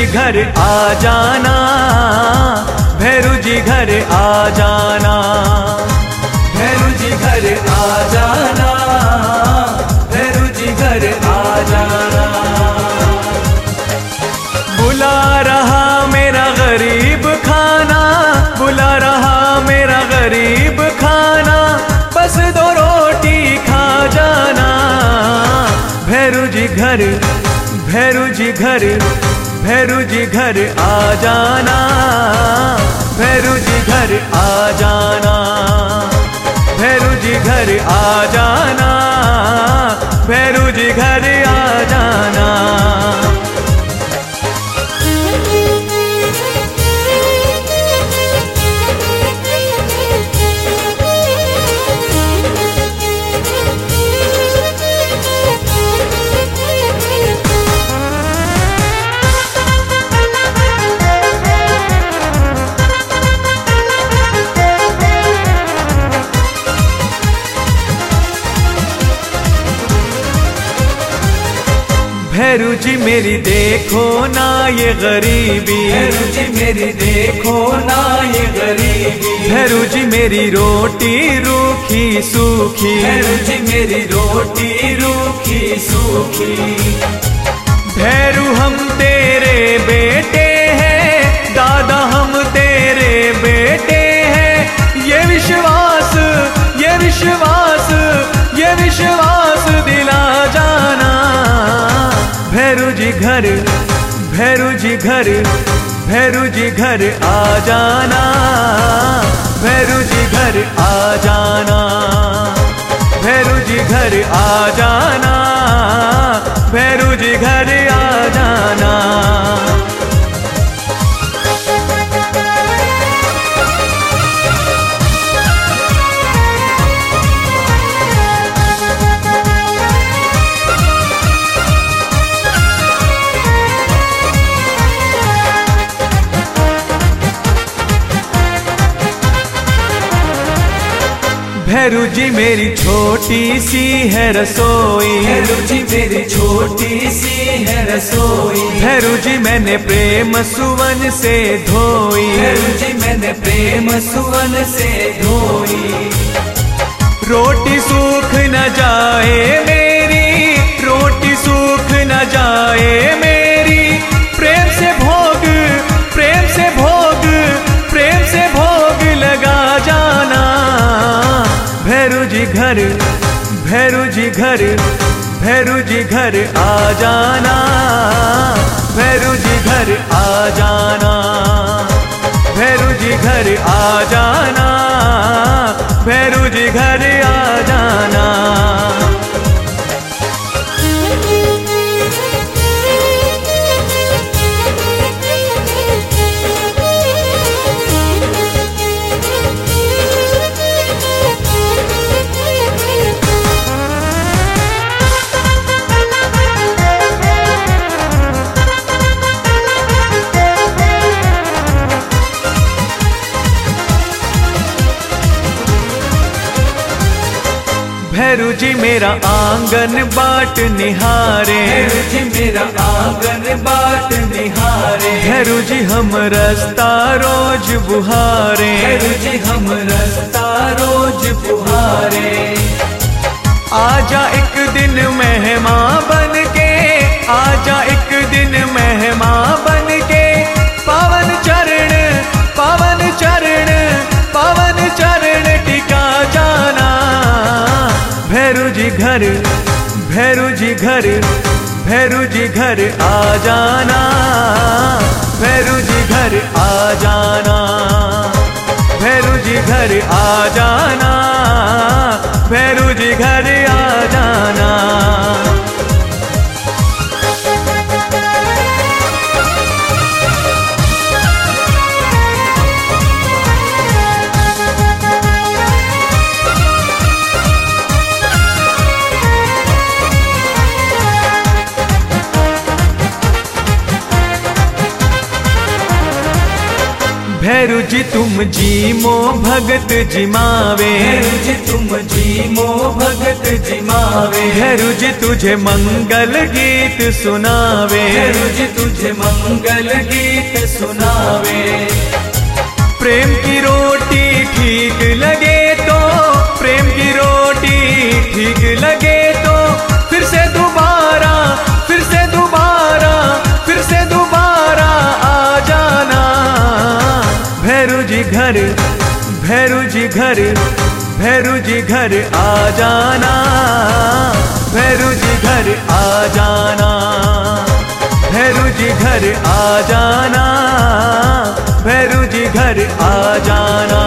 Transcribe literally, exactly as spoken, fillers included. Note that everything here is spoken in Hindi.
जी घर आ जाना, भैरू जी घर आ जाना, भैरू जी घर आ जाना, भैरू जी घर आ जाना। बुला रहा मेरा गरीब खाना, बुला रहा मेरा गरीब खाना, बस दो रोटी खा जाना। भैरू जी घर, भैरू जी घर, भैरू जी घर आ जाना, भैरू जी घर आ जाना, भैरू जी घर आ जाना, भैरू जी घर आ जाना। भैरू जी मेरी देखो ना ये गरीबी, भैरू जी मेरी देखो ना ये गरीबी, भैरू जी मेरी रोटी रूखी सूखी, भैरू जी मेरी रोटी रूखी सूखी। भैरू हम तेरे बेटे हैं, दादा हम तेरे बेटे हैं, ये विश्वास, ये विश्वास, ये विश्वास दिला जाना। भैरू जी घर, भैरू जी घर, भैरू जी घर आ जाना, भैरू जी घर आ जाना, भैरू जी घर आ जाना, भैरू जी घर आ जाना। भैरू जी मेरी छोटी सी है रसोई, भैरू जी मेरी छोटी सी है रसोई, भैरू जी मैंने प्रेम सुवन से धोई, भैरू जी मैंने प्रेम सुवन से धोई। रोटी सूख न जाए मेरी, रोटी सूख न जाए मेरी, प्रेम से भोग, प्रेम से भोग, प्रेम से भोग लगा जाना। भैरू जी घर, भैरू जी घर, भैरू जी घर आ जाना, भैरू जी घर आ जाना, भैरू जी घर आ जाना, भैरू जी घर आ जाना। भैरू जी मेरा आंगन बाट निहारे, भैरू जी मेरा आंगन बाट निहारे, भैरू जी हम रास्ता रोज बुहारे, भैरू जी हम रास्ता रोज बुहारे। आजा एक दिन मेहमान बन के, आजा एक दिन मेहमान बन के, पावन चरण, पावन चरण, पावन चरण टिका जाना। भैरू जी घर, भैरू जी घर, भैरू जी घर आ जाना, भैरू जी घर आ जाना, भैरू जी घर आ जाना, भैरू जी घर आ जाना। भैरू जी तुम जी मो भगत जिमावे, भैरू जी तुम जी मो भगत जिमावे, भैरू जी तुझे मंगल गीत सुनावे, भैरू जी तुझे मंगल गीत सुनावे। प्रेम की रोटी ठीक लगे तो, प्रेम की रोटी ठीक लगे तो फिर से दोबारा, फिर से दोबारा, फिर से दोबारा आ जाना। भैरू जी घर, भैरू जी घर, भैरू जी घर आ जाना, भैरू जी घर आ जाना, भैरू जी घर आ जाना, भैरू जी घर आ जाना।